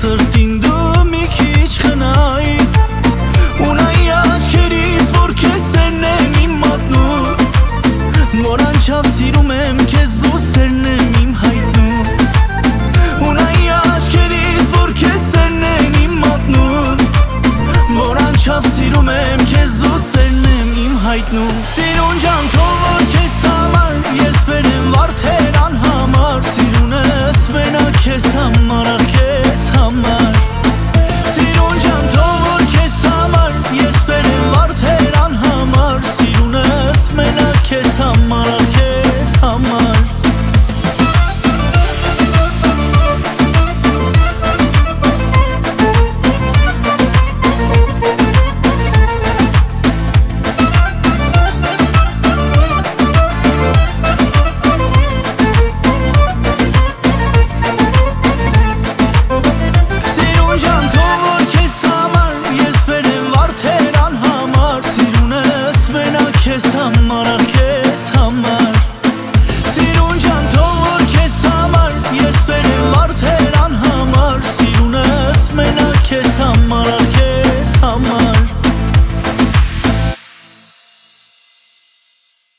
սրտին դու մի քիչ խնայի Ունայի աչքերից, որ քեզ սերն եմ իմ մատնում Որ անչափ սիրում եմ քեզ ու սերն եմ իմ հայտնում Ունայի աչքերից, որ քեզ սերն եմ իմ մատնում Որ անչափ սիրում եմ քեզ ու սերն եմ իմ հայտնում Սիրուն ջան թող որ քեզ համար ես բերեմ վարդեր անհամար Սիրունս մենակ քեզ համար, ախ քեզ համար Սիրուն ջան թող որ քեզ համար ես բերեմ վարդեր անհամար Սիրունս մենակ քեզ համար